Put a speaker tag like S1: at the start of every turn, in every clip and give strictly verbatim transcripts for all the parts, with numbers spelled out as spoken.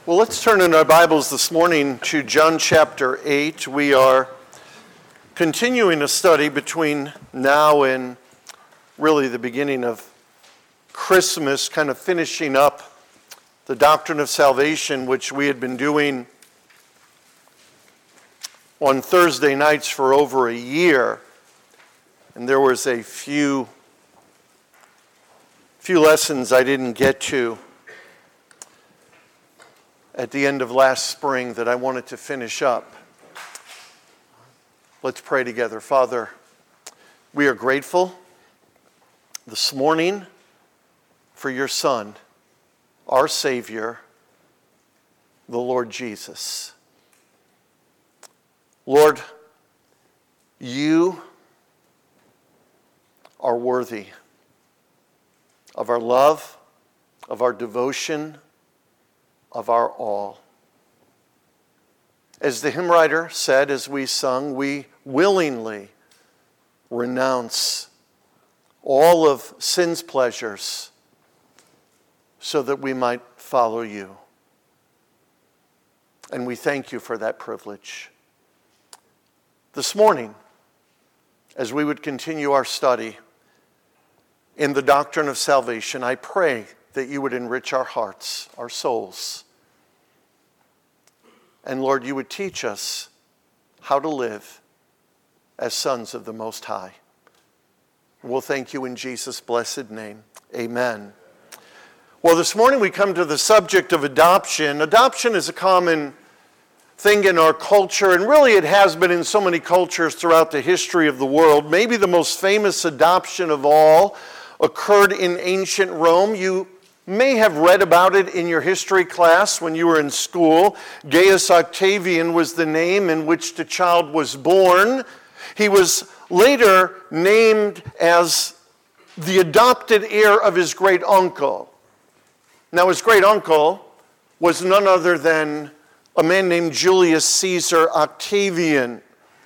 S1: Well, let's turn in our Bibles this morning to John chapter eight. We are continuing a study between now and really the beginning of Christmas, kind of finishing up the doctrine of salvation, which we had been doing on Thursday nights for over a year. And there was a few, few lessons I didn't get to at the end of last spring that I wanted to finish up. Let's pray together. Father, we are grateful this morning for your Son, our Savior, the Lord Jesus. Lord, you are worthy of our love, of our devotion, of our all. As the hymn writer said as we sung, we willingly renounce all of sin's pleasures so that we might follow you. And we thank you for that privilege. This morning, as we would continue our study in the doctrine of salvation, I pray that you would enrich our hearts, our souls. And Lord, you would teach us how to live as sons of the Most High. We'll thank you in Jesus' blessed name. Amen. Well, this morning we come to the subject of adoption. Adoption is a common thing in our culture, and really it has been in so many cultures throughout the history of the world. Maybe the most famous adoption of all occurred in ancient Rome. You may have read about it in your history class when you were in school. Gaius Octavian was the name in which the child was born. He was later named as the adopted heir of his great uncle. Now, his great uncle was none other than a man named Julius Caesar Octavian.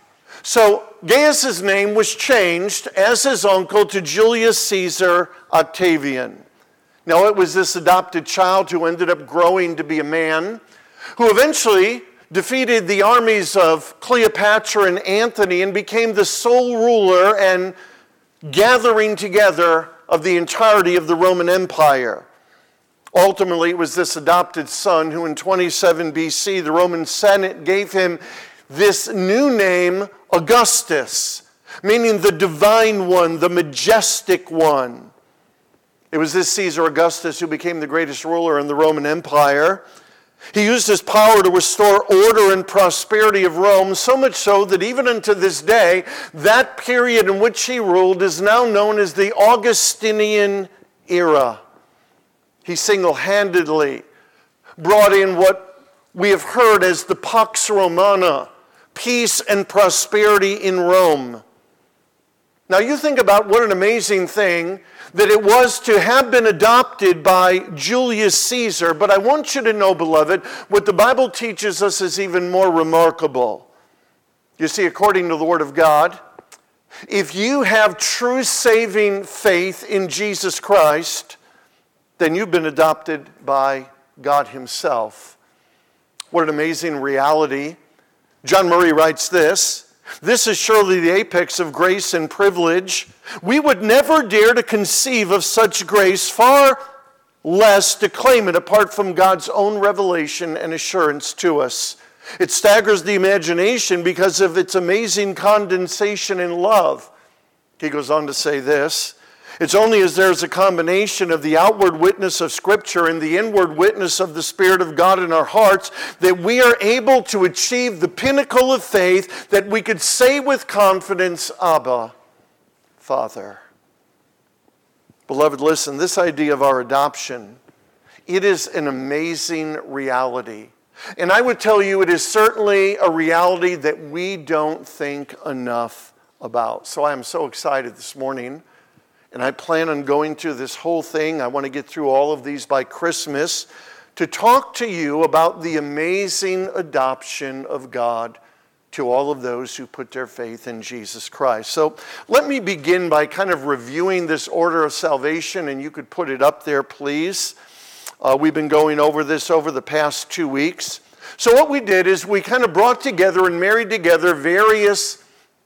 S1: So Gaius's name was changed as his uncle to Julius Caesar Octavian. Now, it was this adopted child who ended up growing to be a man, who eventually defeated the armies of Cleopatra and Antony and became the sole ruler and gathering together of the entirety of the Roman Empire. Ultimately, it was this adopted son who in twenty-seven B C, the Roman Senate gave him this new name, Augustus, meaning the divine one, the majestic one. It was this Caesar Augustus who became the greatest ruler in the Roman Empire. He used his power to restore order and prosperity of Rome, so much so that even unto this day, that period in which he ruled is now known as the Augustinian era. He single-handedly brought in what we have heard as the Pax Romana, peace and prosperity in Rome. Now you think about what an amazing thing that it was to have been adopted by Julius Caesar, but I want you to know, beloved, what the Bible teaches us is even more remarkable. You see, according to the Word of God, if you have true saving faith in Jesus Christ, then you've been adopted by God Himself. What an amazing reality. John Murray writes this: "This is surely the apex of grace and privilege. We would never dare to conceive of such grace, far less to claim it apart from God's own revelation and assurance to us. It staggers the imagination because of its amazing condensation in love." He goes on to say this: "It's only as there's a combination of the outward witness of Scripture and the inward witness of the Spirit of God in our hearts that we are able to achieve the pinnacle of faith that we could say with confidence, Abba, Father." Beloved, listen, this idea of our adoption, it is an amazing reality. And I would tell you it is certainly a reality that we don't think enough about. So I am so excited this morning. And I plan on going through this whole thing. I want to get through all of these by Christmas to talk to you about the amazing adoption of God to all of those who put their faith in Jesus Christ. So let me begin by kind of reviewing this order of salvation, and you could put it up there, please. Uh, we've been going over this over the past two weeks. So what we did is we kind of brought together and married together various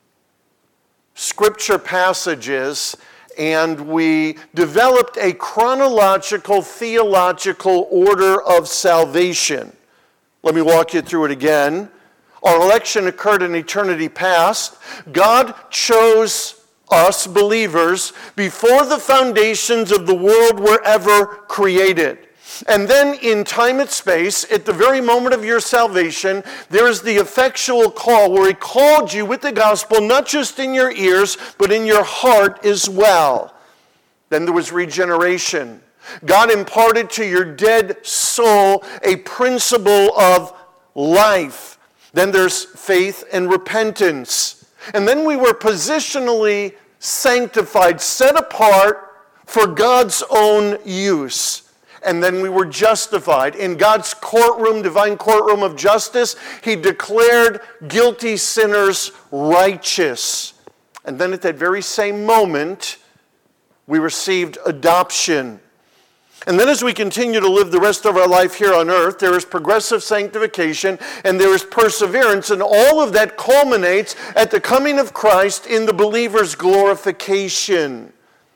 S1: scripture passages, and we developed a chronological, theological order of salvation. Let me walk you through it again. Our election occurred in eternity past. God chose us, believers, before the foundations of the world were ever created. And then in time and space, at the very moment of your salvation, there is the effectual call where he called you with the gospel, not just in your ears, but in your heart as well. Then there was regeneration. God imparted to your dead soul a principle of life. Then there's faith and repentance. And then we were positionally sanctified, set apart for God's own use. And then we were justified. In God's courtroom, divine courtroom of justice, he declared guilty sinners righteous. And then at that very same moment, we received adoption. And then as we continue to live the rest of our life here on earth, there is progressive sanctification and there is perseverance, and all of that culminates at the coming of Christ in the believer's glorification.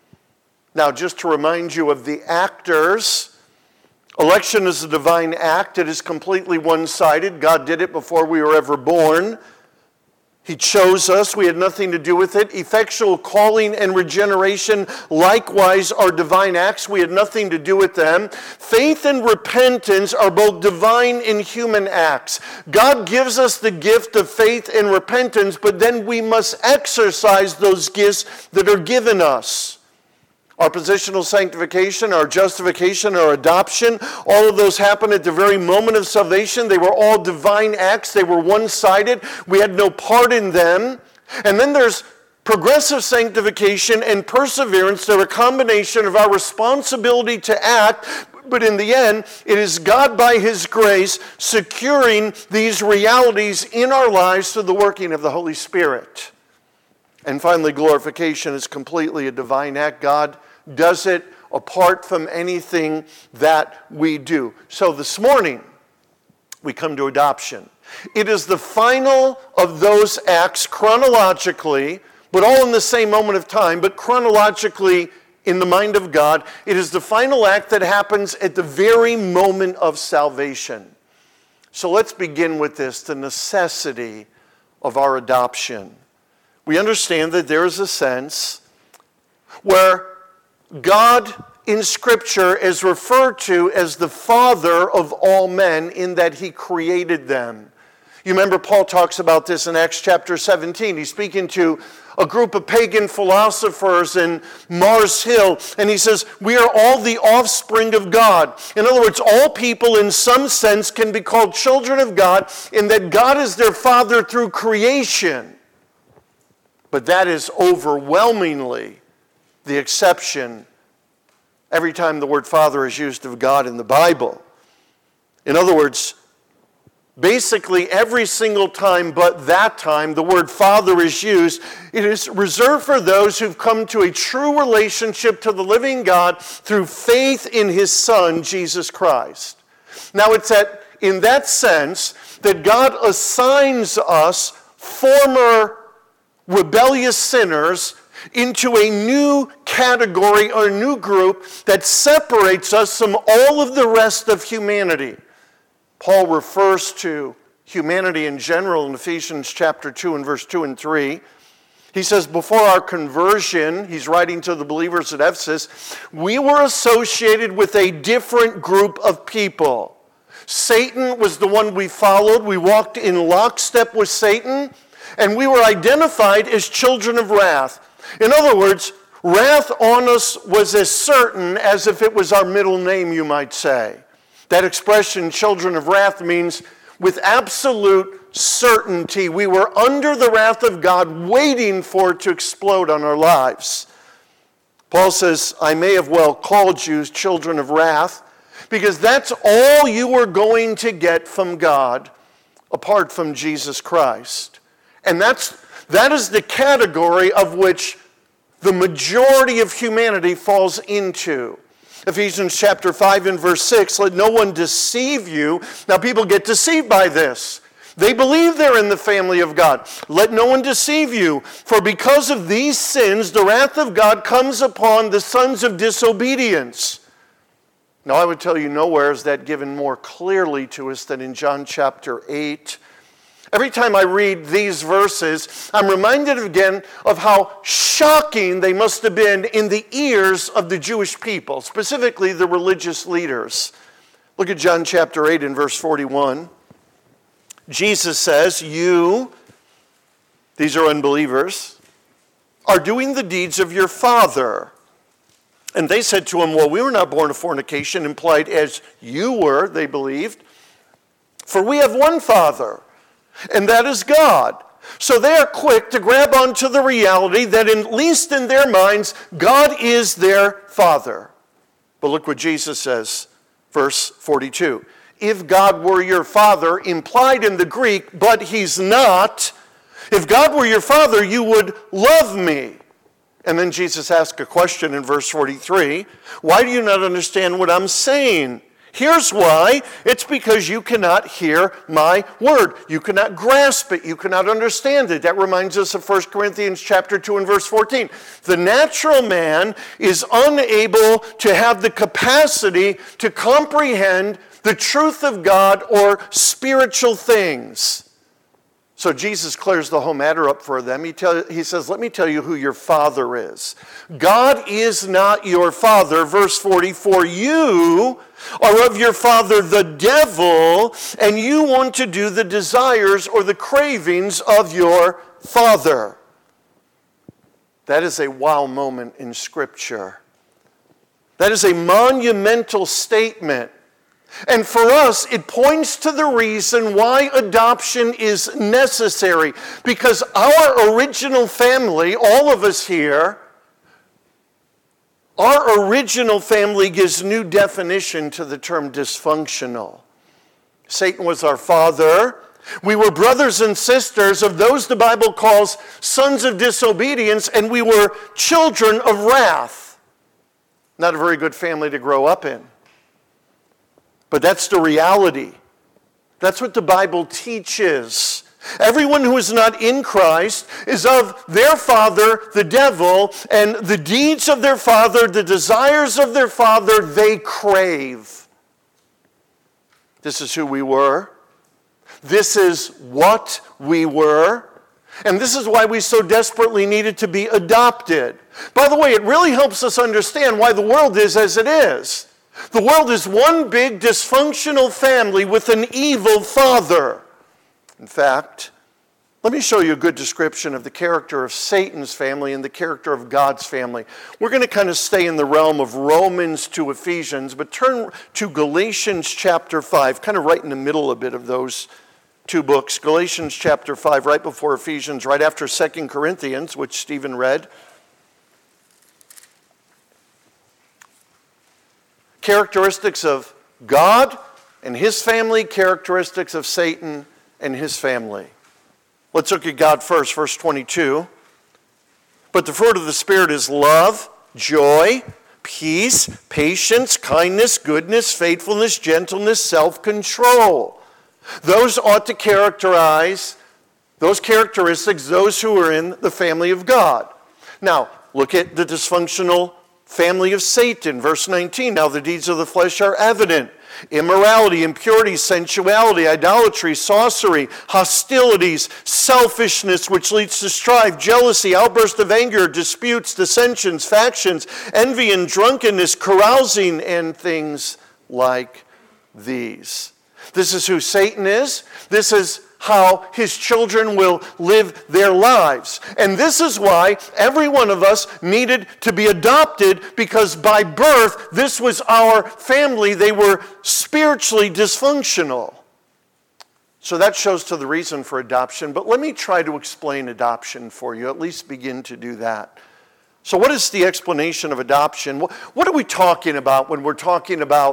S1: Now, just to remind you of the actors, election is a divine act. It is completely one-sided. God did it before we were ever born. He chose us. We had nothing to do with it. Effectual calling and regeneration likewise are divine acts. We had nothing to do with them. Faith and repentance are both divine and human acts. God gives us the gift of faith and repentance, but then we must exercise those gifts that are given us. Our positional sanctification, our justification, our adoption, all of those happen at the very moment of salvation. They were all divine acts. They were one-sided. We had no part in them. And then there's progressive sanctification and perseverance. They're a combination of our responsibility to act, but in the end, it is God by his grace securing these realities in our lives through the working of the Holy Spirit. And finally, glorification is completely a divine act. God does it apart from anything that we do. So this morning, we come to adoption. It is the final of those acts chronologically, but all in the same moment of time, but chronologically in the mind of God. It is the final act that happens at the very moment of salvation. So let's begin with this, the necessity of our adoption. We understand that there is a sense where God in Scripture is referred to as the Father of all men in that he created them. You remember Paul talks about this in Acts chapter seventeen. He's speaking to a group of pagan philosophers in Mars Hill, and he says, we are all the offspring of God. In other words, all people in some sense can be called children of God in that God is their Father through creation. But that is overwhelmingly the exception every time the word Father is used of God in the Bible. In other words, basically every single time but that time the word Father is used, it is reserved for those who've come to a true relationship to the living God through faith in his Son, Jesus Christ. Now it's at, in that sense that God assigns us former rebellious sinners into a new category or a new group that separates us from all of the rest of humanity. Paul refers to humanity in general in Ephesians chapter two and verse two and three. He says, before our conversion, he's writing to the believers at Ephesus, we were associated with a different group of people. Satan was the one we followed. We walked in lockstep with Satan, and we were identified as children of wrath. In other words, wrath on us was as certain as if it was our middle name, you might say. That expression, children of wrath, means with absolute certainty we were under the wrath of God, waiting for it to explode on our lives. Paul says, I may have well called you children of wrath, because that's all you were going to get from God apart from Jesus Christ. And that's That is the category of which the majority of humanity falls into. Ephesians chapter five and verse six, let no one deceive you. Now people get deceived by this. They believe they're in the family of God. Let no one deceive you, for because of these sins, the wrath of God comes upon the sons of disobedience. Now I would tell you, nowhere is that given more clearly to us than in John chapter eight. Every time I read these verses, I'm reminded again of how shocking they must have been in the ears of the Jewish people, specifically the religious leaders. Look at John chapter eight and verse forty-one. Jesus says, you, these are unbelievers, are doing the deeds of your father. And they said to him, well, we were not born of fornication, implied as you were, they believed. For we have one Father, and that is God. So they are quick to grab onto the reality that at least in their minds, God is their Father. But look what Jesus says, verse forty-two. If God were your Father, implied in the Greek, but he's not. If God were your Father, you would love me. And then Jesus asked a question in verse forty-three. Why do you not understand what I'm saying? Here's why. It's because you cannot hear my word. You cannot grasp it. You cannot understand it. That reminds us of First Corinthians chapter two and verse fourteen. The natural man is unable to have the capacity to comprehend the truth of God or spiritual things. So Jesus clears the whole matter up for them. He, tell, he says, let me tell you who your Father is. God is not your father. Verse forty, for you are of your father the devil, and you want to do the desires or the cravings of your father. That is a wow moment in Scripture. That is a monumental statement. And for us, it points to the reason why adoption is necessary. Because our original family, all of us here, our original family gives new definition to the term dysfunctional. Satan was our father. We were brothers and sisters of those the Bible calls sons of disobedience, and we were children of wrath. Not a very good family to grow up in. But that's the reality. That's what the Bible teaches. Everyone who is not in Christ is of their father, the devil, and the deeds of their father, the desires of their father, they crave. This is who we were. This is what we were. And this is why we so desperately needed to be adopted. By the way, it really helps us understand why the world is as it is. The world is one big dysfunctional family with an evil father. In fact, let me show you a good description of the character of Satan's family and the character of God's family. We're going to kind of stay in the realm of Romans to Ephesians, but turn to Galatians chapter five, kind of right in the middle a bit of those two books. Galatians chapter five, right before Ephesians, right after Second Corinthians, which Stephen read. Characteristics of God and his family, characteristics of Satan and his family. Let's look at God first, verse twenty-two. But the fruit of the Spirit is love, joy, peace, patience, kindness, goodness, faithfulness, gentleness, self-control. Those ought to characterize, those characteristics, those who are in the family of God. Now, look at the dysfunctional family of Satan, verse nineteen. Now the deeds of the flesh are evident. Immorality, impurity, sensuality, idolatry, sorcery, hostilities, selfishness, which leads to strife, jealousy, outburst of anger, disputes, dissensions, factions, envy and drunkenness, carousing, and things like these. This is who Satan is. This is how his children will live their lives. And this is why every one of us needed to be adopted, because by birth, this was our family. They were spiritually dysfunctional. So that shows to the reason for adoption. But let me try to explain adoption for you, at least begin to do that. So what is the explanation of adoption? What are we talking about when we're talking about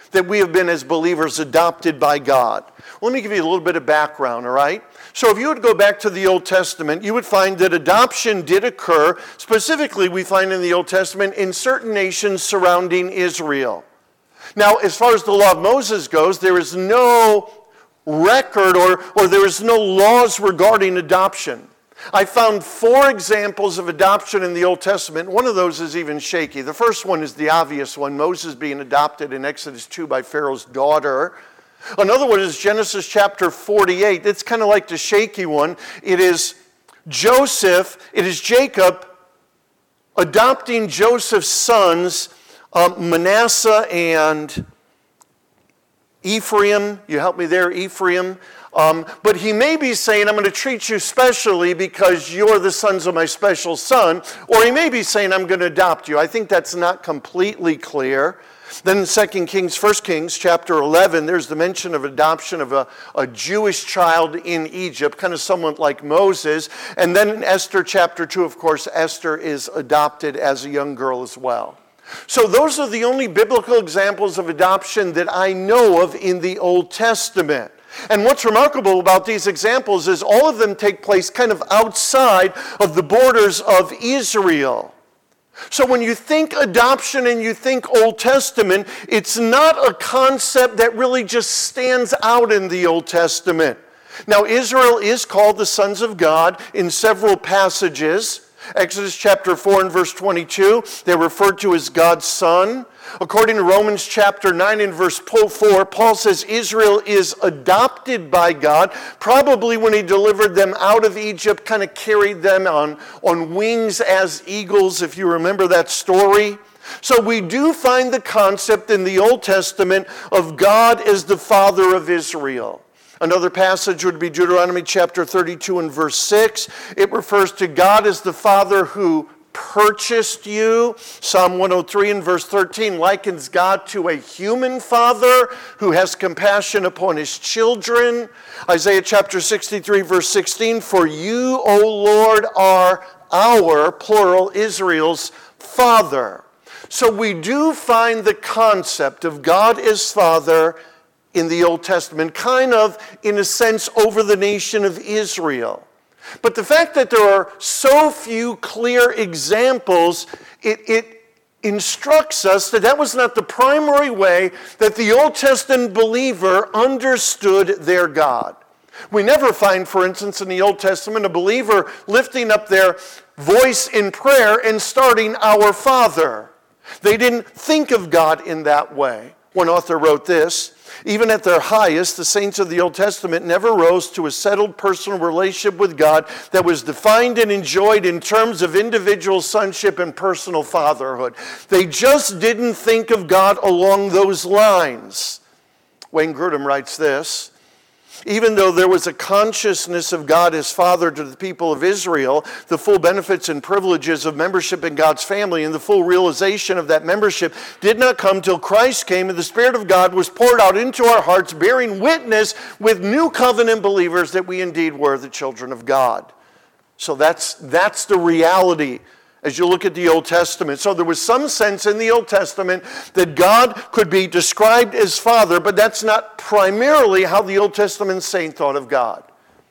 S1: that we have been as believers adopted by God? Let me give you a little bit of background, all right? So if you would go back to the Old Testament, you would find that adoption did occur. Specifically, we find in the Old Testament in certain nations surrounding Israel. Now, as far as the law of Moses goes, there is no record or, or there is no laws regarding adoption. I found four examples of adoption in the Old Testament. One of those is even shaky. The first one is the obvious one, Moses being adopted in Exodus two by Pharaoh's daughter. Another one is Genesis chapter forty-eight. It's kind of like the shaky one. It is Joseph, it is Jacob adopting Joseph's sons, um, Manasseh and Ephraim. You help me there, Ephraim. Um, but he may be saying, I'm going to treat you specially because you're the sons of my special son. Or he may be saying, I'm going to adopt you. I think that's not completely clear. Then in Second Kings, First Kings, chapter eleven, there's the mention of adoption of a, a Jewish child in Egypt, kind of someone like Moses. And then in Esther chapter two, of course, Esther is adopted as a young girl as well. So those are the only biblical examples of adoption that I know of in the Old Testament. And what's remarkable about these examples is all of them take place kind of outside of the borders of Israel. So when you think adoption and you think Old Testament, it's not a concept that really just stands out in the Old Testament. Now, Israel is called the sons of God in several passages. Exodus chapter four and verse twenty-two, they're referred to as God's son. According to Romans chapter nine and verse four, Paul says Israel is adopted by God. Probably when he delivered them out of Egypt, kind of carried them on, on wings as eagles, if you remember that story. So we do find the concept in the Old Testament of God as the father of Israel. Another passage would be Deuteronomy chapter thirty-two and verse six. It refers to God as the Father who purchased you. Psalm one oh three and verse thirteen likens God to a human father who has compassion upon his children. Isaiah chapter sixty-three verse sixteen, for you, O Lord, are our, plural, Israel's Father. So we do find the concept of God as Father in the Old Testament, kind of, in a sense, over the nation of Israel. But the fact that there are so few clear examples, it, it instructs us that that was not the primary way that the Old Testament believer understood their God. We never find, for instance, in the Old Testament, a believer lifting up their voice in prayer and starting, Our Father. They didn't think of God in that way. One author wrote this, even at their highest, the saints of the Old Testament never rose to a settled personal relationship with God that was defined and enjoyed in terms of individual sonship and personal fatherhood. They just didn't think of God along those lines. Wayne Grudem writes this, even though there was a consciousness of God as Father to the people of Israel, the full benefits and privileges of membership in God's family and the full realization of that membership did not come till Christ came and the Spirit of God was poured out into our hearts, bearing witness with new covenant believers that we indeed were the children of God. So that's, that's the reality as you look at the Old Testament. So there was some sense in the Old Testament that God could be described as Father, but that's not primarily how the Old Testament saint thought of God.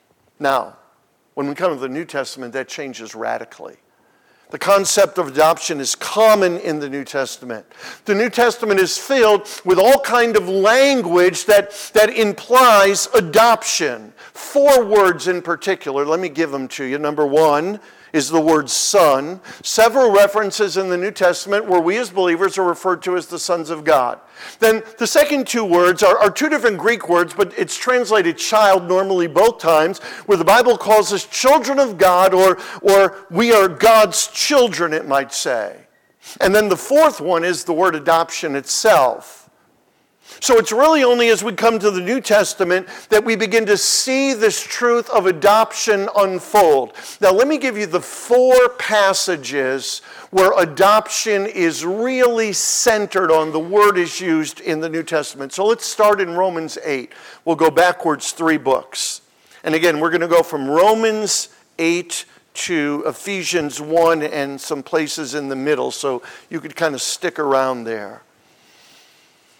S1: Now, when we come to the New Testament, that changes radically. The concept of adoption is common in the New Testament. The New Testament is filled with all kind of language that, that implies adoption. Four words in particular, let me give them to you. Number one is the word son. Several references in the New Testament where we as believers are referred to as the sons of God. Then the second two words are, are two different Greek words, but it's translated child normally both times, where the Bible calls us children of God, or, or we are God's children, it might say. And then the fourth one is the word adoption itself. So it's really only as we come to the New Testament that we begin to see this truth of adoption unfold. Now let me give you the four passages where adoption is really centered on, the word is used in the New Testament. So let's start in Romans eight. We'll go backwards three books. And again, we're going to go from Romans eight to Ephesians one and some places in the middle, so you could kind of stick around there.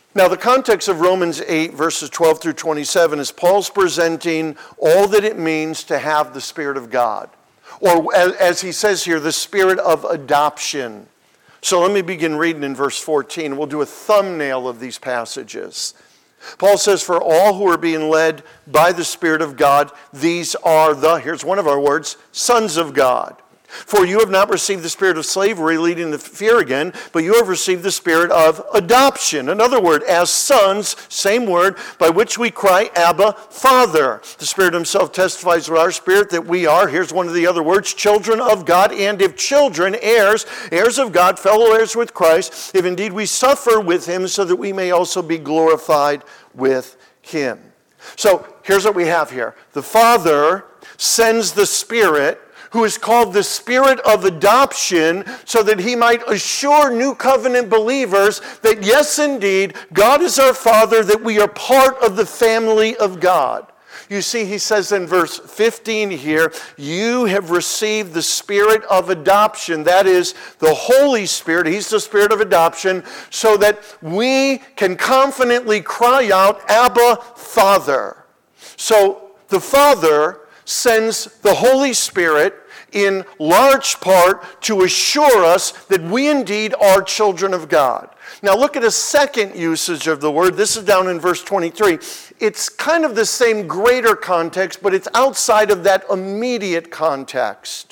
S1: Now, the context of Romans eight, verses twelve through twenty-seven is Paul's presenting all that it means to have the Spirit of God. Or as he says here, the Spirit of adoption. So let me begin reading in verse fourteen. We'll do a thumbnail of these passages. Paul says, for all who are being led by the Spirit of God, these are the, here's one of our words, sons of God. For you have not received the spirit of slavery leading to fear again, but you have received the spirit of adoption. Another word, as sons, same word, by which we cry, Abba, Father. The Spirit himself testifies with our spirit that we are, here's one of the other words, children of God, and if children, heirs, heirs of God, fellow heirs with Christ, if indeed we suffer with him, so that we may also be glorified with him. So here's what we have here. The Father sends the Spirit, who is called the Spirit of adoption, so that he might assure New Covenant believers that yes, indeed, God is our Father, that we are part of the family of God. You see, he says in verse fifteen here, you have received the Spirit of adoption. That is the Holy Spirit. He's the Spirit of adoption, so that we can confidently cry out, Abba, Father. So the Father sends the Holy Spirit in large part to assure us that we indeed are children of God. Now look at a second usage of the word. This is down in verse twenty-three. It's kind of the same greater context, but it's outside of that immediate context.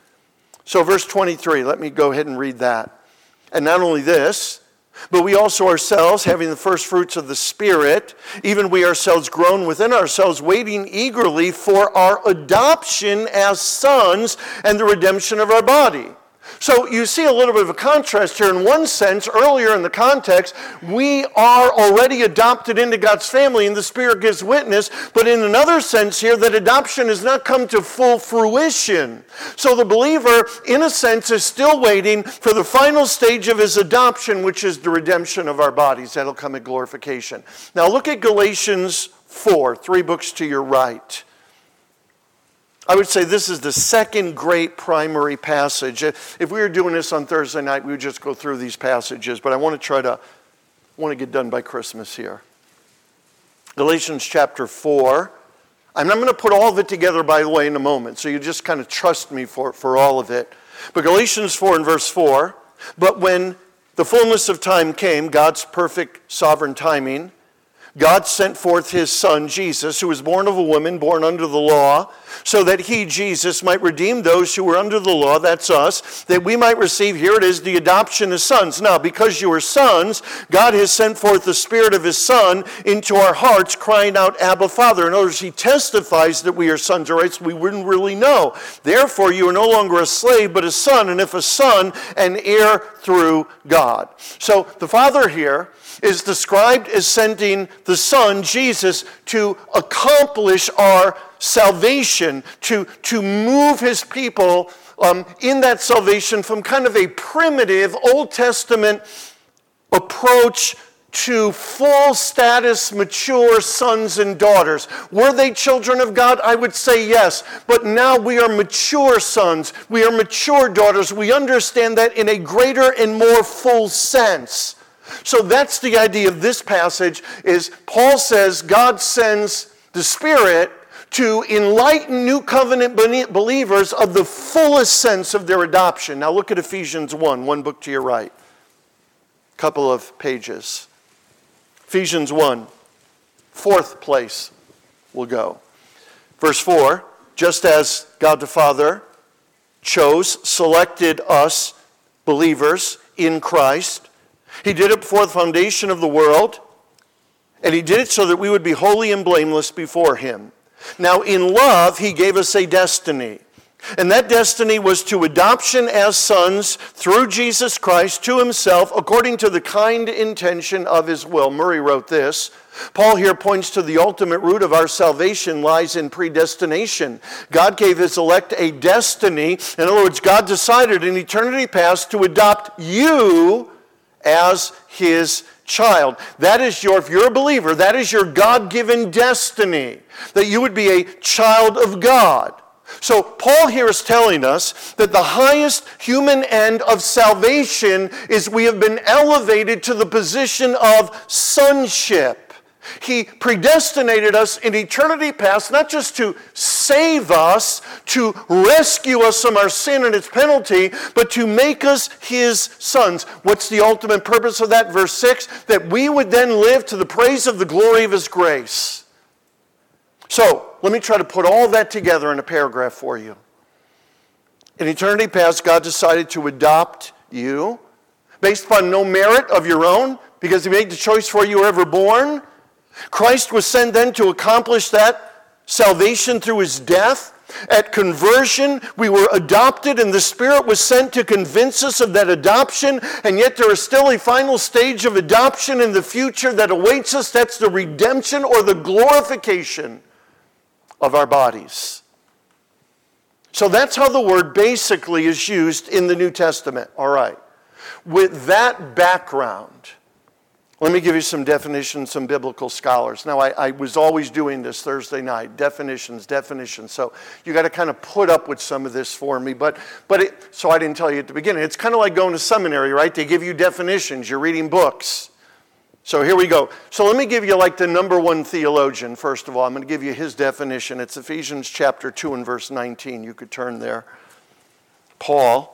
S1: So verse twenty-three, let me go ahead and read that. And not only this, but we also ourselves, having the first fruits of the Spirit, even we ourselves groan within ourselves, waiting eagerly for our adoption as sons and the redemption of our body. So you see a little bit of a contrast here. In one sense, earlier in the context, we are already adopted into God's family and the Spirit gives witness. But in another sense here, that adoption has not come to full fruition. So the believer, in a sense, is still waiting for the final stage of his adoption, which is the redemption of our bodies. That'll come at glorification. Now look at Galatians four, three books to your right. I would say this is the second great primary passage. If we were doing this on Thursday night, we would just go through these passages, but I want to try to want to get done by Christmas here. Galatians chapter four. I'm not going to put all of it together, by the way, in a moment, so you just kind of trust me for, for all of it. But Galatians four and verse four, but when the fullness of time came, God's perfect sovereign timing, God sent forth his Son, Jesus, who was born of a woman, born under the law, so that he, Jesus, might redeem those who were under the law, that's us, that we might receive, here it is, the adoption as sons. Now, because you are sons, God has sent forth the Spirit of his Son into our hearts, crying out, Abba, Father. In other words, he testifies that we are sons, or else we wouldn't really know. Therefore, you are no longer a slave, but a son, and if a son, an heir through God. So, the Father here is described as sending the Son, Jesus, to accomplish our salvation, to, to move his people um, in that salvation from kind of a primitive Old Testament approach to full status, mature sons and daughters. Were they children of God? I would say yes. But now we are mature sons. We are mature daughters. We understand that in a greater and more full sense. So that's the idea of this passage, is Paul says God sends the Spirit to enlighten New Covenant believers of the fullest sense of their adoption. Now look at Ephesians one, one book to your right. Couple of pages. Ephesians one, fourth place we'll go. Verse four, just as God the Father chose, selected us believers in Christ, he did it before the foundation of the world, and he did it so that we would be holy and blameless before him. Now, in love, he gave us a destiny. And that destiny was to adoption as sons through Jesus Christ to himself, according to the kind intention of his will. Murray wrote this. Paul here points to the ultimate root of our salvation lies in predestination. God gave his elect a destiny. In other words, God decided in eternity past to adopt you as his child. That is your, if you're a believer, that is your God-given destiny, that you would be a child of God. So Paul here is telling us that the highest human end of salvation is we have been elevated to the position of sonship. He predestinated us in eternity past, not just to save us, to rescue us from our sin and its penalty, but to make us his sons. What's the ultimate purpose of that? Verse six, that we would then live to the praise of the glory of his grace. So, let me try to put all that together in a paragraph for you. In eternity past, God decided to adopt you based upon no merit of your own, because he made the choice for you were ever born. Christ was sent then to accomplish that salvation through his death. At conversion, we were adopted, and the Spirit was sent to convince us of that adoption, and yet there is still a final stage of adoption in the future that awaits us. That's the redemption or the glorification of our bodies. So that's how the word basically is used in the New Testament. All right. With that background, let me give you some definitions, some biblical scholars. Now, I, I was always doing this Thursday night, definitions, definitions. So you got to kind of put up with some of this for me. But, but it, so I didn't tell you at the beginning. It's kind of like going to seminary, right? They give you definitions. You're reading books. So here we go. So let me give you like the number one theologian, first of all. I'm going to give you his definition. It's Ephesians chapter two and verse nineteen. You could turn there. Paul.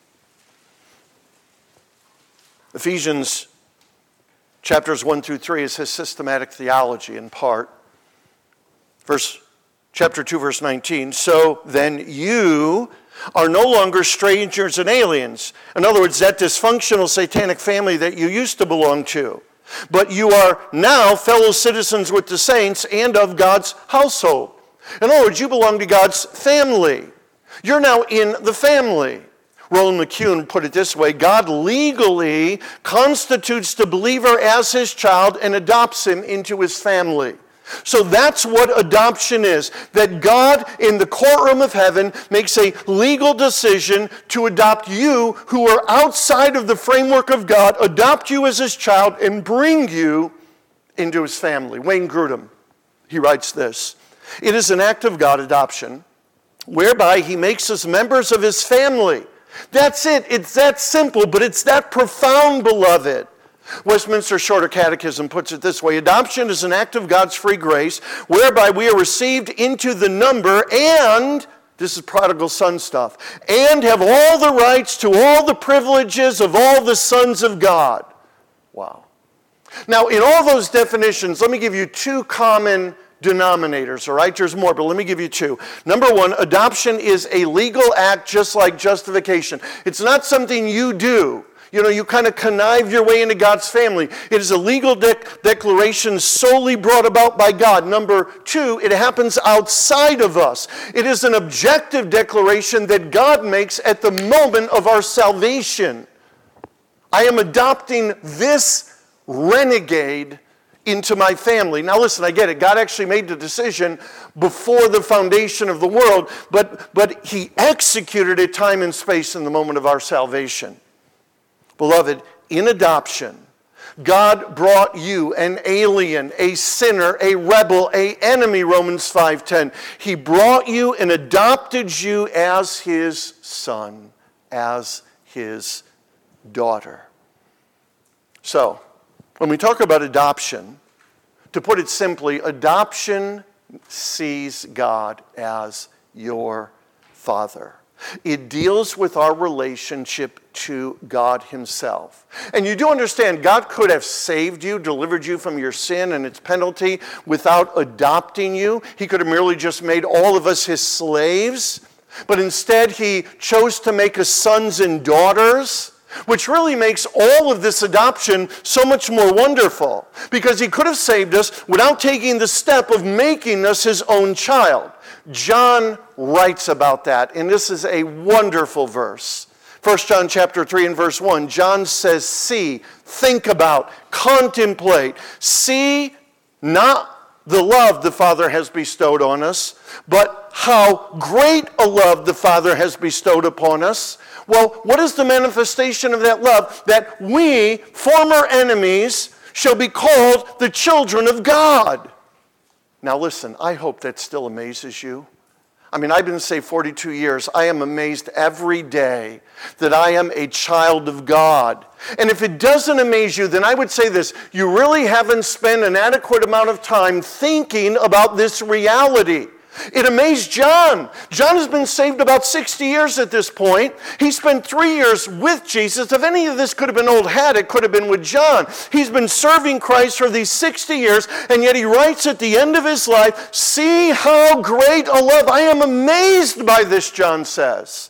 S1: Ephesians chapters one through three is his systematic theology in part. Verse, chapter two, verse nineteen. So then you are no longer strangers and aliens. In other words, that dysfunctional satanic family that you used to belong to. But you are now fellow citizens with the saints and of God's household. In other words, you belong to God's family. You're now in the family. Roland McCune put it this way: God legally constitutes the believer as his child and adopts him into his family. So that's what adoption is. That God in the courtroom of heaven makes a legal decision to adopt you who are outside of the framework of God, adopt you as his child, and bring you into his family. Wayne Grudem, he writes this: it is an act of God, adoption, whereby he makes us members of his family. That's it. It's that simple, but it's that profound, beloved. Westminster Shorter Catechism puts it this way: adoption is an act of God's free grace, whereby we are received into the number and, this is prodigal son stuff, and have all the rights to all the privileges of all the sons of God. Wow. Now, in all those definitions, let me give you two common denominators, all right? There's more, but let me give you two. Number one, adoption is a legal act just like justification. It's not something you do. You know, you kind of connive your way into God's family. It is a legal de- declaration solely brought about by God. Number two, it happens outside of us. It is an objective declaration that God makes at the moment of our salvation. I am adopting this renegade into my family. Now listen, I get it. God actually made the decision before the foundation of the world, but, but he executed it time and space in the moment of our salvation. Beloved, in adoption, God brought you, an alien, a sinner, a rebel, a enemy, Romans five ten. He brought you and adopted you as his son, as his daughter. So, when we talk about adoption, to put it simply, adoption sees God as your Father. It deals with our relationship to God himself. And you do understand, God could have saved you, delivered you from your sin and its penalty without adopting you. He could have merely just made all of us his slaves. But instead, he chose to make us sons and daughters, which really makes all of this adoption so much more wonderful, because he could have saved us without taking the step of making us his own child. John writes about that, and this is a wonderful verse. First John chapter three and verse one, John says, see, think about, contemplate, see not the love the Father has bestowed on us, but how great a love the Father has bestowed upon us. Well, what is the manifestation of that love? That we, former enemies, shall be called the children of God. Now listen, I hope that still amazes you. I mean, I've been saved forty-two years. I am amazed every day that I am a child of God. And if it doesn't amaze you, then I would say this: you really haven't spent an adequate amount of time thinking about this reality. It amazed John. John has been saved about sixty years at this point. He spent three years with Jesus. If any of this could have been old hat, it could have been with John. He's been serving Christ for these sixty years, and yet he writes at the end of his life, "See how great a love. I am amazed by this," John says.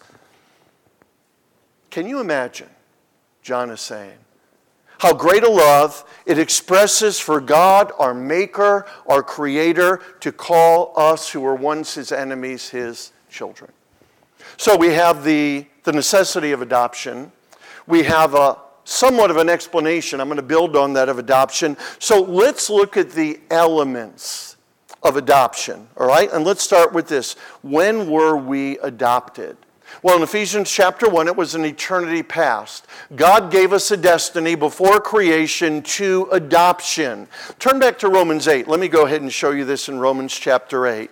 S1: Can you imagine? John is saying, how great a love it expresses for God, our Maker, our Creator, to call us who were once His enemies, His children. So we have the, the necessity of adoption. We have a somewhat of an explanation. I'm going to build on that of adoption. So let's look at the elements of adoption, all right? And let's start with this. When were we adopted? Well, in Ephesians chapter one, it was an eternity past. God gave us a destiny before creation to adoption. Turn back to Romans eight. Let me go ahead and show you this in Romans chapter eight.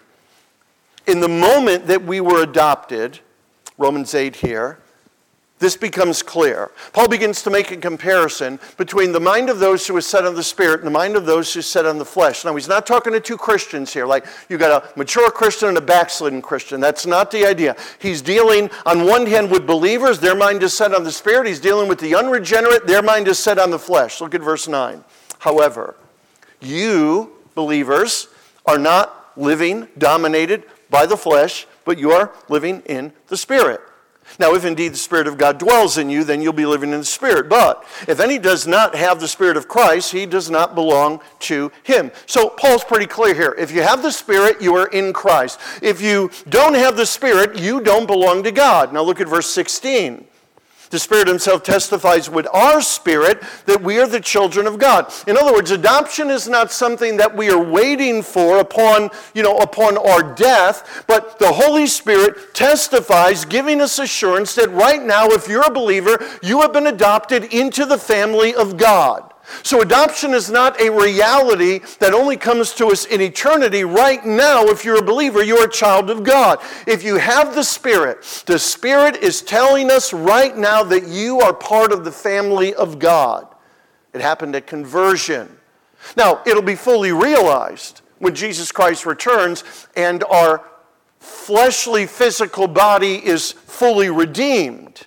S1: In the moment that we were adopted, Romans eight here, this becomes clear. Paul begins to make a comparison between the mind of those who is set on the Spirit and the mind of those who is set on the flesh. Now, he's not talking to two Christians here, like you got a mature Christian and a backslidden Christian. That's not the idea. He's dealing on one hand with believers, their mind is set on the Spirit. He's dealing with the unregenerate, their mind is set on the flesh. Look at verse nine. However, you, believers, are not living dominated by the flesh, but you are living in the Spirit. Now, if indeed the Spirit of God dwells in you, then you'll be living in the Spirit. But if any does not have the Spirit of Christ, he does not belong to him. So Paul's pretty clear here. If you have the Spirit, you are in Christ. If you don't have the Spirit, you don't belong to God. Now look at verse sixteen. The Spirit himself testifies with our spirit that we are the children of God. In other words, adoption is not something that we are waiting for upon, you know, upon our death, but the Holy Spirit testifies, giving us assurance that right now, if you're a believer, you have been adopted into the family of God. So adoption is not a reality that only comes to us in eternity. Right now, if you're a believer, you're a child of God. If you have the Spirit, the Spirit is telling us right now that you are part of the family of God. It happened at conversion. Now, it'll be fully realized when Jesus Christ returns and our fleshly physical body is fully redeemed.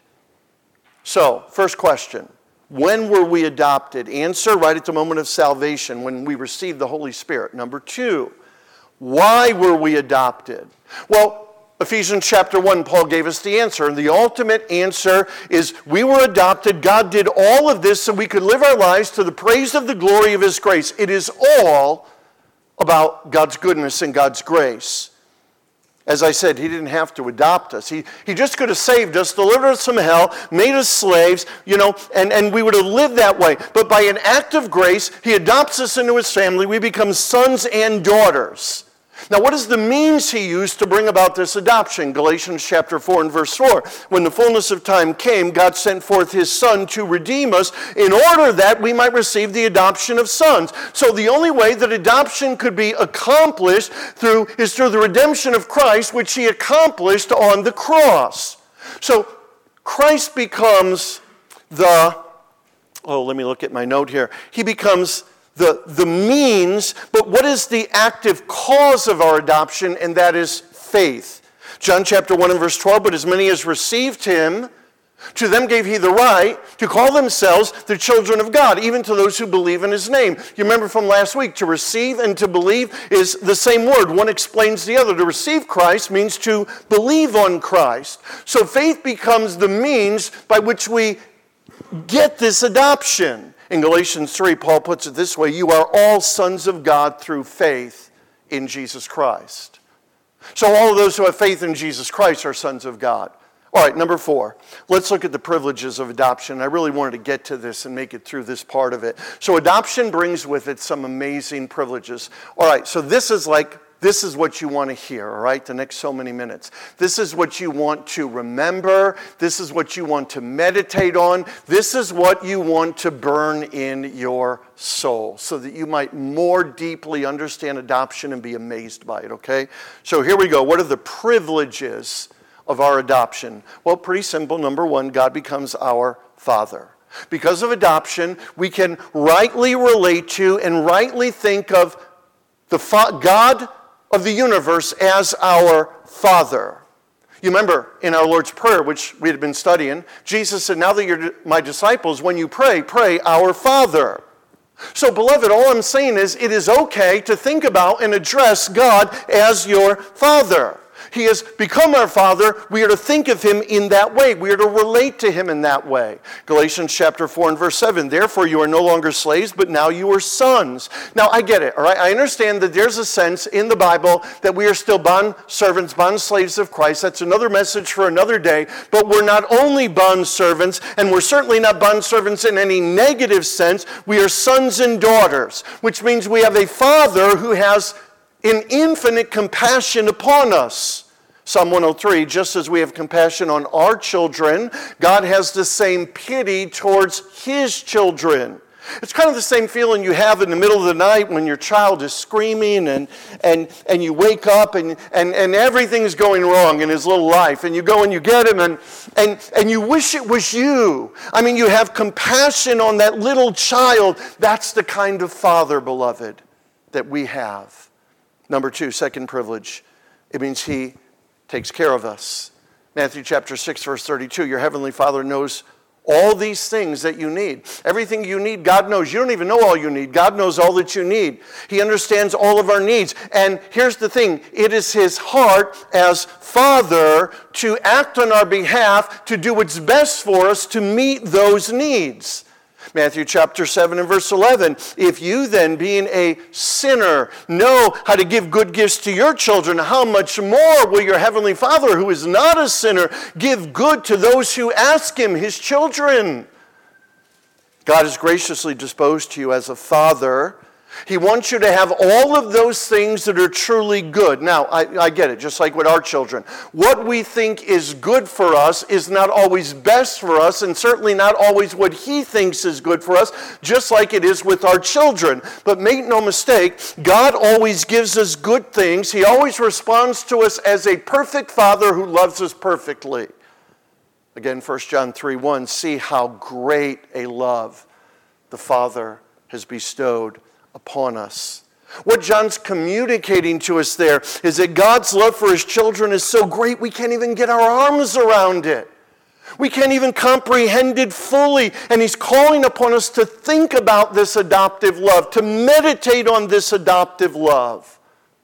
S1: So, first question. When were we adopted? Answer, right at the moment of salvation, when we received the Holy Spirit. Number two, why were we adopted? Well, Ephesians chapter one, Paul gave us the answer. And the ultimate answer is we were adopted. God did all of this so we could live our lives to the praise of the glory of His grace. It is all about God's goodness and God's grace. As I said, He didn't have to adopt us. He, he just could have saved us, delivered us from hell, made us slaves, you know, and, and we would have lived that way. But by an act of grace, He adopts us into His family. We become sons and daughters. Now, what is the means He used to bring about this adoption? Galatians chapter four and verse four. When the fullness of time came, God sent forth His Son to redeem us in order that we might receive the adoption of sons. So the only way that adoption could be accomplished through is through the redemption of Christ, which He accomplished on the cross. So Christ becomes the, oh, let me look at my note here. He becomes The, the means, but what is the active cause of our adoption? And that is faith. John chapter one and verse twelve, but as many as received Him, to them gave He the right to call themselves the children of God, even to those who believe in His name. You remember from last week, to receive and to believe is the same word. One explains the other. To receive Christ means to believe on Christ. So faith becomes the means by which we get this adoption. In Galatians three, Paul puts it this way: you are all sons of God through faith in Jesus Christ. So all of those who have faith in Jesus Christ are sons of God. All right, number four. Let's look at the privileges of adoption. I really wanted to get to this and make it through this part of it. So adoption brings with it some amazing privileges. All right, so this is like this is what you want to hear, all right, the next so many minutes. This is what you want to remember. This is what you want to meditate on. This is what you want to burn in your soul so that you might more deeply understand adoption and be amazed by it, okay? So here we go. What are the privileges of our adoption? Well, pretty simple. Number one, God becomes our Father. Because of adoption, we can rightly relate to and rightly think of the fa- God of the universe as our Father. You remember in our Lord's Prayer, which we had been studying, Jesus said, now that you're my disciples, when you pray, pray our Father. So, beloved, all I'm saying is it is okay to think about and address God as your Father. He has become our Father. We are to think of him in that way. We are to relate to him in that way. Galatians chapter four and verse seven, therefore you are no longer slaves, but now you are sons. Now, I get it, all right? I understand that there's a sense in the Bible that we are still bond servants, bond slaves of Christ. That's another message for another day. But we're not only bond servants, and we're certainly not bond servants in any negative sense. We are sons and daughters, which means we have a Father who has an infinite compassion upon us. Psalm one oh three, just as we have compassion on our children, God has the same pity towards his children. It's kind of the same feeling you have in the middle of the night when your child is screaming and and, and you wake up and, and, and everything's going wrong in his little life. And you go and you get him and, and, and you wish it was you. I mean, you have compassion on that little child. That's the kind of Father, beloved, that we have. Number two, second privilege. It means he takes care of us. Matthew chapter six, verse thirty-two, your heavenly Father knows all these things that you need. Everything you need, God knows. You don't even know all you need. God knows all that you need. He understands all of our needs. And here's the thing. It is his heart as Father to act on our behalf, to do what's best for us to meet those needs. Matthew chapter seven and verse eleven, if you then, being a sinner, know how to give good gifts to your children, how much more will your heavenly Father, who is not a sinner, give good to those who ask him, his children? God is graciously disposed to you as a Father. He wants you to have all of those things that are truly good. Now, I, I get it, just like with our children. What we think is good for us is not always best for us, and certainly not always what he thinks is good for us, just like it is with our children. But make no mistake, God always gives us good things. He always responds to us as a perfect Father who loves us perfectly. Again, First John three one, see how great a love the Father has bestowed upon us. What John's communicating to us there is that God's love for his children is so great we can't even get our arms around it. We can't even comprehend it fully. And he's calling upon us to think about this adoptive love, to meditate on this adoptive love.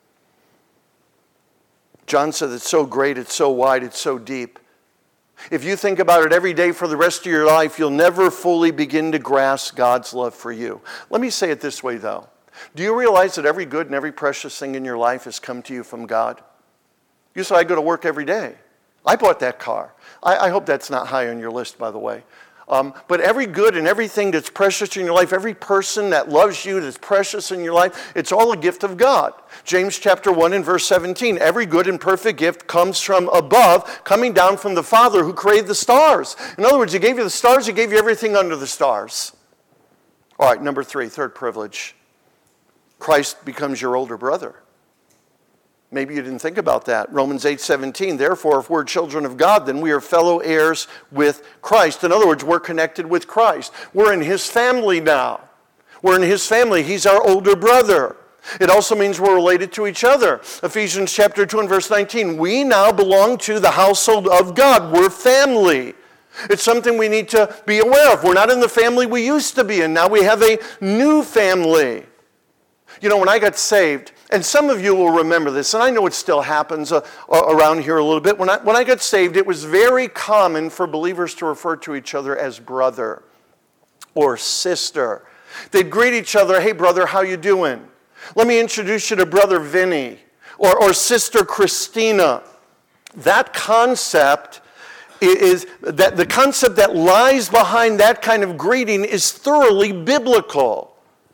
S1: John said it's so great, it's so wide, it's so deep. If you think about it every day for the rest of your life, you'll never fully begin to grasp God's love for you. Let me say it this way, though. Do you realize that every good and every precious thing in your life has come to you from God? You say, I go to work every day. I bought that car. I, I hope that's not high on your list, by the way. Um, but every good and everything that's precious in your life, every person that loves you, that's precious in your life, it's all a gift of God. James chapter one and verse seventeen, every good and perfect gift comes from above, coming down from the Father who created the stars. In other words, he gave you the stars, he gave you everything under the stars. All right, number three, third privilege. Christ becomes your older brother. Maybe you didn't think about that. Romans eight seventeen, therefore, if we're children of God, then we are fellow heirs with Christ. In other words, we're connected with Christ. We're in his family now. We're in his family. He's our older brother. It also means we're related to each other. Ephesians chapter two and verse nineteen, we now belong to the household of God. We're family. It's something we need to be aware of. We're not in the family we used to be in. Now we have a new family. You know, when I got saved, and some of you will remember this, and I know it still happens uh, around here a little bit. When I, when I got saved, it was very common for believers to refer to each other as brother or sister. They'd greet each other, hey brother, how you doing? Let me introduce you to brother Vinny or, or sister Christina. That concept is, that the concept that lies behind that kind of greeting is thoroughly biblical.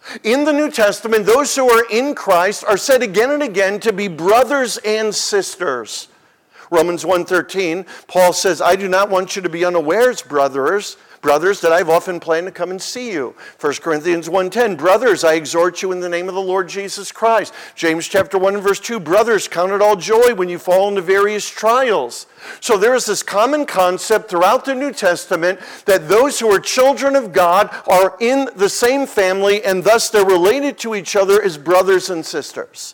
S1: In the New Testament, those who are in Christ are said again and again to be brothers and sisters. Romans one thirteen, Paul says, I do not want you to be unawares, brothers, brothers, that I've often planned to come and see you. First Corinthians one ten, brothers, I exhort you in the name of the Lord Jesus Christ. James chapter one and verse two, brothers, count it all joy when you fall into various trials. So there is this common concept throughout the New Testament that those who are children of God are in the same family, and thus they're related to each other as brothers and sisters.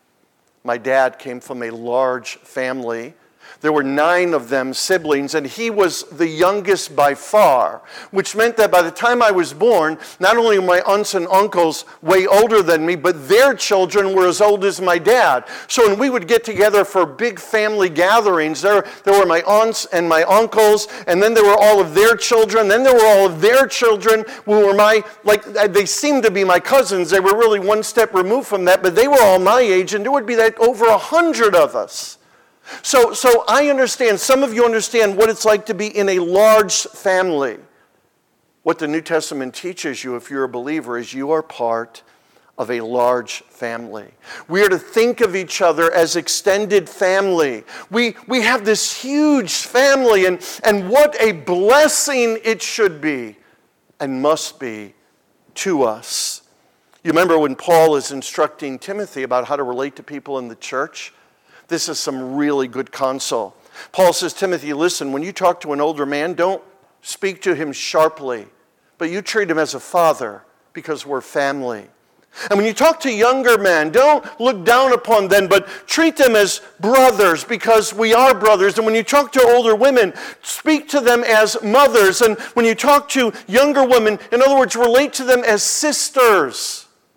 S1: My dad came from a large family. There were nine of them siblings, and he was the youngest by far, which meant that by the time I was born, not only were my aunts and uncles way older than me, but their children were as old as my dad. So when we would get together for big family gatherings, there, there were my aunts and my uncles, and then there were all of their children, then there were all of their children who were my, like, they seemed to be my cousins. They were really one step removed from that, but they were all my age, and there would be like over a hundred of us. So, so I understand, some of you understand what it's like to be in a large family. What the New Testament teaches you, if you're a believer, is you are part of a large family. We are to think of each other as extended family. We, we have this huge family, and, and what a blessing it should be and must be to us. You remember when Paul is instructing Timothy about how to relate to people in the church? This is some really good counsel. Paul says, Timothy, listen, when you talk to an older man, don't speak to him sharply, but you treat him as a father because we're family. And when you talk to younger men, don't look down upon them, but treat them as brothers because we are brothers. And when you talk to older women, speak to them as mothers. And when you talk to younger women, in other words, relate to them as sisters.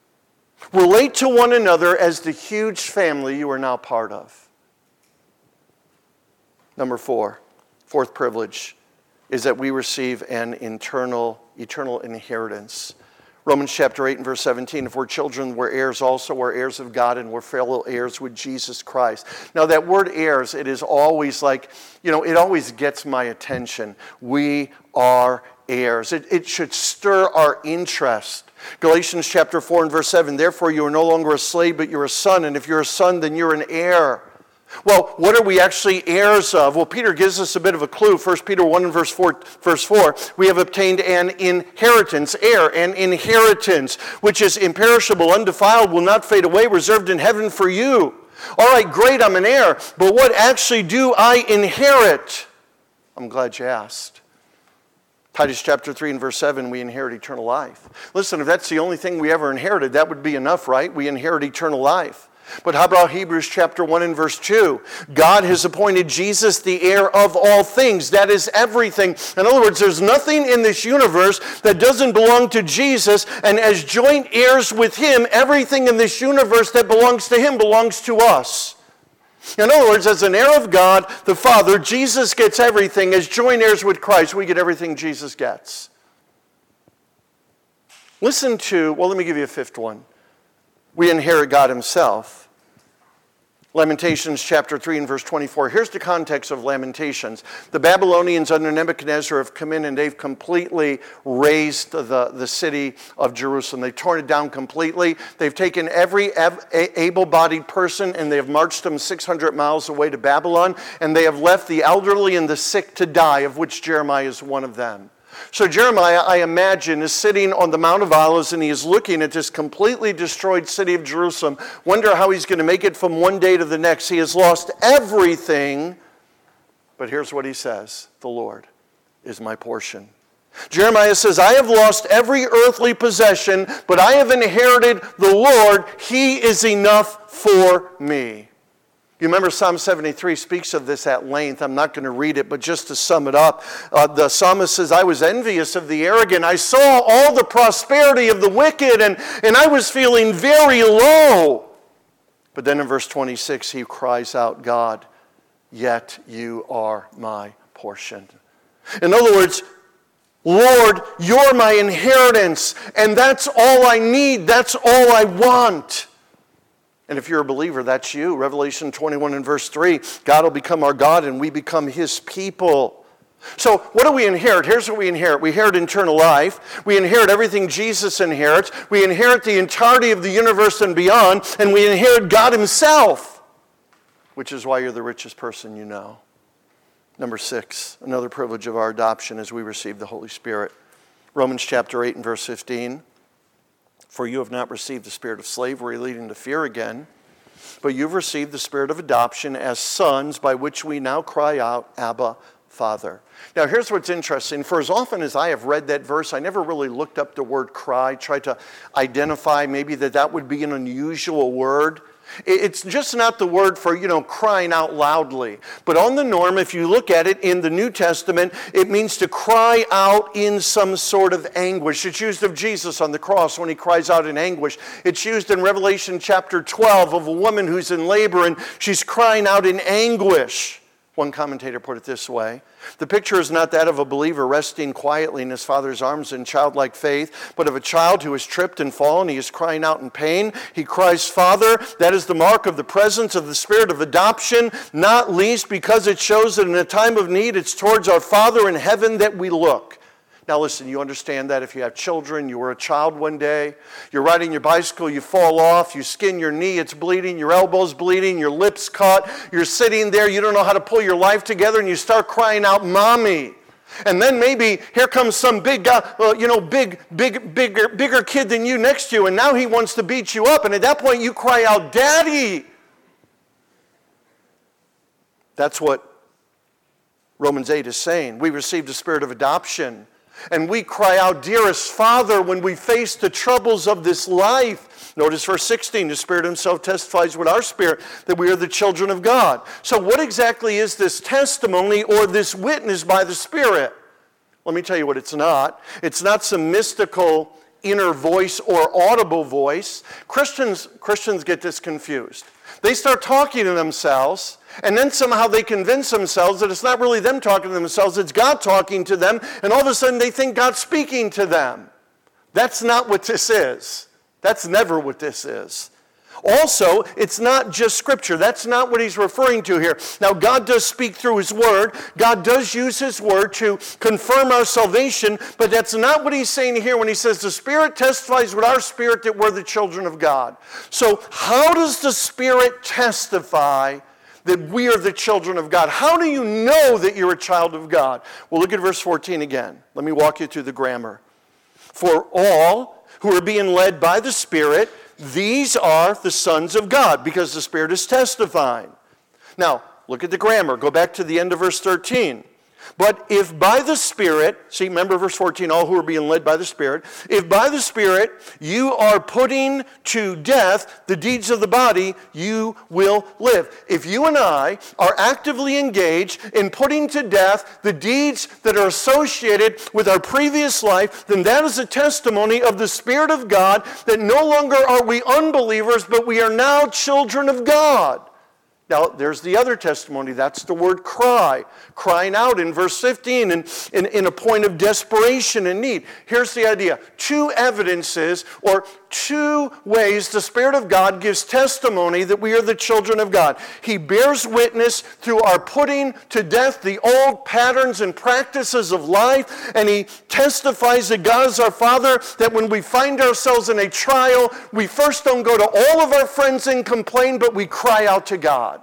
S1: Relate to one another as the huge family you are now part of. Number four, fourth privilege, is that we receive an internal, eternal inheritance. Romans chapter eight and verse seventeen, if we're children, we're heirs also, we're heirs of God, and we're fellow heirs with Jesus Christ. Now that word heirs, it is always like, you know, it always gets my attention. We are heirs. It, it should stir our interest. Galatians chapter four and verse seven, therefore you are no longer a slave, but you're a son, and if you're a son, then you're an heir. Well, what are we actually heirs of? Well, Peter gives us a bit of a clue. First Peter one and verse four, verse four, we have obtained an inheritance, heir, an inheritance, which is imperishable, undefiled, will not fade away, reserved in heaven for you. All right, great, I'm an heir, but what actually do I inherit? I'm glad you asked. Titus chapter three and verse seven, we inherit eternal life. Listen, if that's the only thing we ever inherited, that would be enough, right? We inherit eternal life. But how about Hebrews chapter one and verse two? God has appointed Jesus the heir of all things. That is everything. In other words, there's nothing in this universe that doesn't belong to Jesus, and as joint heirs with him, everything in this universe that belongs to him belongs to us. In other words, as an heir of God, the Father, Jesus gets everything. As joint heirs with Christ, we get everything Jesus gets. Listen to, well, let me give you a fifth one. We inherit God himself. Lamentations chapter three and verse twenty-four. Here's the context of Lamentations. The Babylonians under Nebuchadnezzar have come in and they've completely razed the, the city of Jerusalem. They've torn it down completely. They've taken every able-bodied person and they have marched them six hundred miles away to Babylon, and they have left the elderly and the sick to die, of which Jeremiah is one of them. So Jeremiah, I imagine, is sitting on the Mount of Olives and he is looking at this completely destroyed city of Jerusalem, wonder how he's going to make it from one day to the next. He has lost everything, but here's what he says, the Lord is my portion. Jeremiah says, I have lost every earthly possession, but I have inherited the Lord. He is enough for me. You remember Psalm seventy-three speaks of this at length. I'm not going to read it, but just to sum it up, uh, the psalmist says, I was envious of the arrogant. I saw all the prosperity of the wicked, and, and I was feeling very low. But then in verse twenty-six, he cries out, God, yet you are my portion. In other words, Lord, you're my inheritance, and that's all I need. That's all I want. And if you're a believer, that's you. Revelation twenty-one and verse three, God will become our God and we become his people. So what do we inherit? Here's what we inherit. We inherit eternal life. We inherit everything Jesus inherits. We inherit the entirety of the universe and beyond. And we inherit God himself, which is why you're the richest person you know. Number six, another privilege of our adoption is we receive the Holy Spirit. Romans chapter eight and verse fifteen. For you have not received the spirit of slavery leading to fear again, but you've received the spirit of adoption as sons, by which we now cry out, Abba, Father. Now here's what's interesting. For as often as I have read that verse, I never really looked up the word cry, tried to identify maybe that that would be an unusual word. It's just not the word for, you know, crying out loudly. But on the norm, if you look at it in the New Testament, it means to cry out in some sort of anguish. It's used of Jesus on the cross when he cries out in anguish. It's used in Revelation chapter twelve of a woman who's in labor and she's crying out in anguish. One commentator put it this way: the picture is not that of a believer resting quietly in his father's arms in childlike faith, but of a child who has tripped and fallen. He is crying out in pain. He cries, Father. That is the mark of the presence of the spirit of adoption, not least because it shows that in a time of need, it's towards our Father in heaven that we look. Now listen, you understand that if you have children, you were a child one day, you're riding your bicycle, you fall off, you skin your knee, it's bleeding, your elbow's bleeding, your lip's cut, you're sitting there, you don't know how to pull your life together, and you start crying out, Mommy. And then maybe here comes some big guy, well, you know, big, big, bigger, bigger kid than you next to you, and now he wants to beat you up, and at that point you cry out, Daddy. That's what Romans eight is saying. We received a spirit of adoption. And we cry out, Dearest Father, when we face the troubles of this life. Notice verse sixteen, the Spirit himself testifies with our spirit that we are the children of God. So what exactly is this testimony or this witness by the Spirit? Let me tell you what it's not. It's not some mystical inner voice or audible voice. Christians, Christians get this confused. They start talking to themselves, and then somehow they convince themselves that it's not really them talking to themselves, it's God talking to them, and all of a sudden they think God's speaking to them. That's not what this is. That's never what this is. Also, it's not just Scripture. That's not what he's referring to here. Now, God does speak through his word. God does use his word to confirm our salvation, but that's not what he's saying here when he says the Spirit testifies with our spirit that we're the children of God. So, how does the Spirit testify that we are the children of God? How do you know that you're a child of God? Well, look at verse fourteen again. Let me walk you through the grammar. For all who are being led by the Spirit, these are the sons of God, because the Spirit is testifying. Now, look at the grammar. Go back to the end of verse thirteen. But if by the Spirit, see, remember verse fourteen, all who are being led by the Spirit, if by the Spirit you are putting to death the deeds of the body, you will live. If you and I are actively engaged in putting to death the deeds that are associated with our previous life, then that is a testimony of the Spirit of God that no longer are we unbelievers, but we are now children of God. Now, there's the other testimony. That's the word cry. Crying out in verse fifteen in, in, in a point of desperation and need. Here's the idea. Two evidences or two ways the Spirit of God gives testimony that we are the children of God. He bears witness through our putting to death the old patterns and practices of life, and he testifies that God is our Father, that when we find ourselves in a trial, we first don't go to all of our friends and complain, but we cry out to God.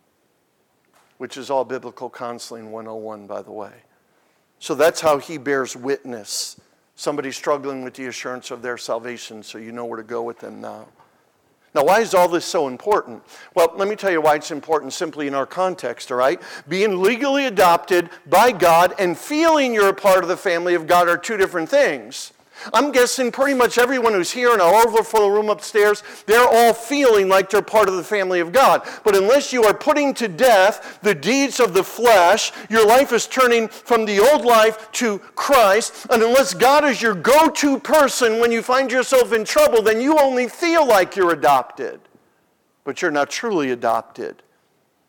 S1: Which is all Biblical Counseling one oh one, by the way. So that's how he bears witness. Somebody struggling with the assurance of their salvation, so you know where to go with them now. Now, why is all this so important? Well, let me tell you why it's important simply in our context, all right? Being legally adopted by God and feeling you're a part of the family of God are two different things. I'm guessing pretty much everyone who's here in our overflow room upstairs, they're all feeling like they're part of the family of God. But unless you are putting to death the deeds of the flesh, your life is turning from the old life to Christ. And unless God is your go-to person when you find yourself in trouble, then you only feel like you're adopted. But you're not truly adopted.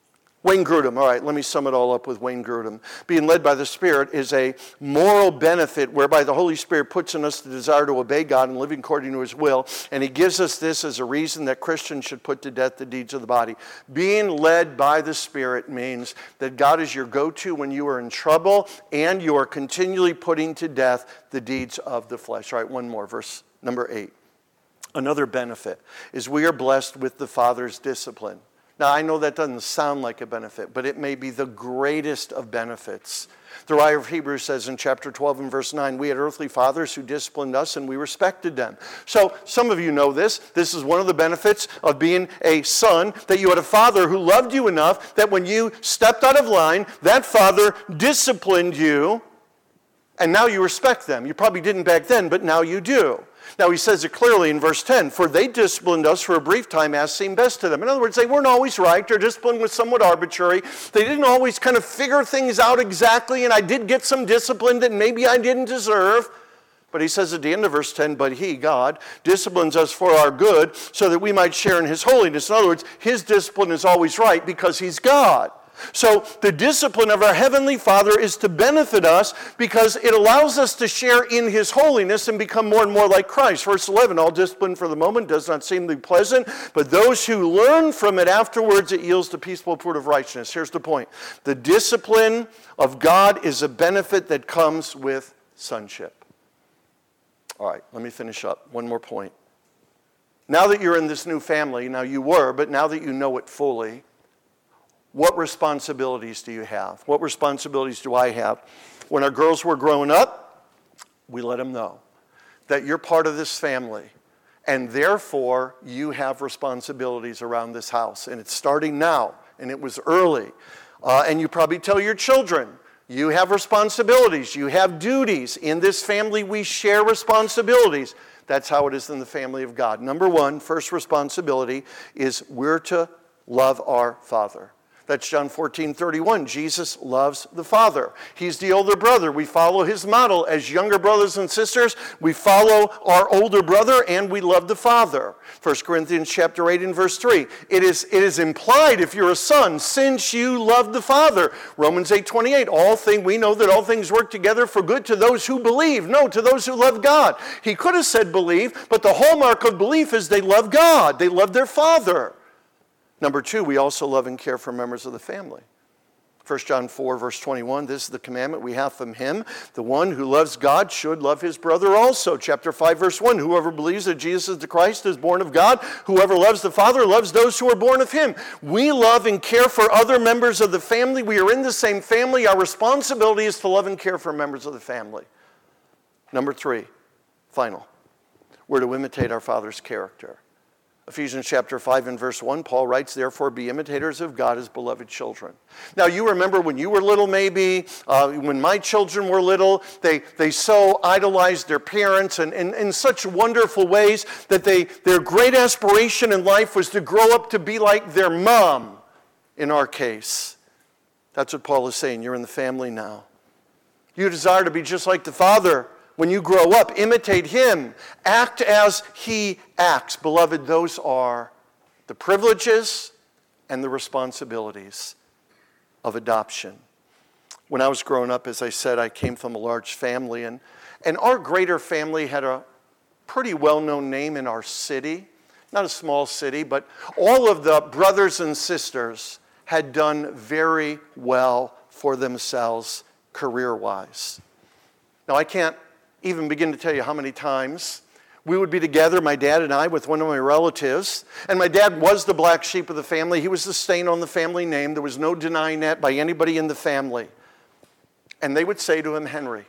S1: Wayne Grudem, all right, let me sum it all up with Wayne Grudem. Being led by the Spirit is a moral benefit whereby the Holy Spirit puts in us the desire to obey God and live according to His will, and He gives us this as a reason that Christians should put to death the deeds of the body. Being led by the Spirit means that God is your go-to when you are in trouble, and you are continually putting to death the deeds of the flesh. All right, one more, verse number eight. Another benefit is we are blessed with the Father's discipline. Now, I know that doesn't sound like a benefit, but it may be the greatest of benefits. The writer of Hebrews says in chapter twelve and verse nine, we had earthly fathers who disciplined us and we respected them. So some of you know this. This is one of the benefits of being a son, that you had a father who loved you enough that when you stepped out of line, that father disciplined you, and now you respect them. You probably didn't back then, but now you do. Now, he says it clearly in verse ten, for they disciplined us for a brief time as seemed best to them. In other words, they weren't always right. Their discipline was somewhat arbitrary. They didn't always kind of figure things out exactly, and I did get some discipline that maybe I didn't deserve. But he says at the end of verse ten, but He, God, disciplines us for our good so that we might share in His holiness. In other words, His discipline is always right because He's God. So the discipline of our Heavenly Father is to benefit us because it allows us to share in His holiness and become more and more like Christ. Verse eleven, all discipline for the moment does not seem to be pleasant, but those who learn from it afterwards, it yields the peaceful fruit of righteousness. Here's the point. The discipline of God is a benefit that comes with sonship. All right, let me finish up. One more point. Now that you're in this new family, now you were, but now that you know it fully, what responsibilities do you have? What responsibilities do I have? When our girls were growing up, we let them know that you're part of this family, and therefore you have responsibilities around this house. And it's starting now, and it was early. Uh, and you probably tell your children, you have responsibilities, you have duties. In this family, we share responsibilities. That's how it is in the family of God. Number one, first responsibility is we're to love our Father. That's John fourteen thirty-one. Jesus loves the Father. He's the older brother. We follow His model. As younger brothers and sisters, we follow our older brother and we love the Father. First Corinthians chapter eight and verse three. It is, it is implied if you're a son, since you love the Father. Romans eight twenty-eight. All thing, we know that all things work together for good to those who believe. No, to those who love God. He could have said believe, but the hallmark of belief is they love God. They love their Father. Number two, we also love and care for members of the family. First John four, verse twenty-one, this is the commandment we have from Him. The one who loves God should love his brother also. Chapter five, verse one, whoever believes that Jesus is the Christ is born of God. Whoever loves the Father loves those who are born of Him. We love and care for other members of the family. We are in the same family. Our responsibility is to love and care for members of the family. Number three, final, we're to imitate our Father's character. Ephesians chapter five and verse one, Paul writes, therefore be imitators of God as beloved children. Now you remember when you were little maybe, uh, when my children were little, they, they so idolized their parents and in such wonderful ways that they their great aspiration in life was to grow up to be like their mom, in our case. That's what Paul is saying. You're in the family now. You desire to be just like the Father. When you grow up, imitate Him. Act as He acts. Beloved, those are the privileges and the responsibilities of adoption. When I was growing up, as I said, I came from a large family, and, and our greater family had a pretty well-known name in our city. Not a small city, but all of the brothers and sisters had done very well for themselves career-wise. Now, I can't even begin to tell you how many times we would be together, my dad and I, with one of my relatives. And my dad was the black sheep of the family. He was the stain on the family name. There was no denying that by anybody in the family. And they would say to him, Henry,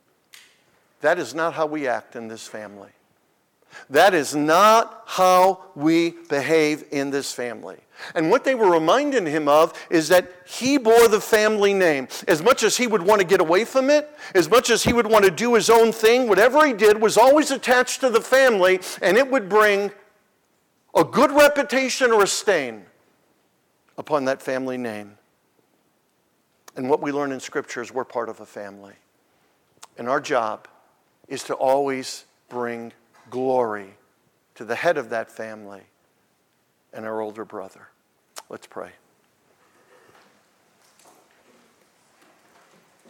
S1: that is not how we act in this family. That is not how we behave in this family. And what they were reminding him of is that he bore the family name. As much as he would want to get away from it, as much as he would want to do his own thing, whatever he did was always attached to the family, and it would bring a good reputation or a stain upon that family name. And what we learn in Scripture is we're part of a family. And our job is to always bring glory to the head of that family and our older brother. Let's pray.